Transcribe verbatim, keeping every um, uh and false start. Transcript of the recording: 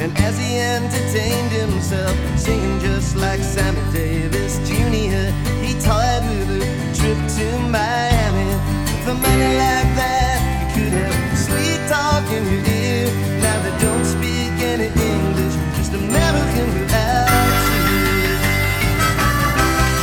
And as he entertained himself, singing just like Sammy Davis Junior, he toyed with a trip to Miami. For money like that, you could have sweet talk in your ear. Now they don't speak any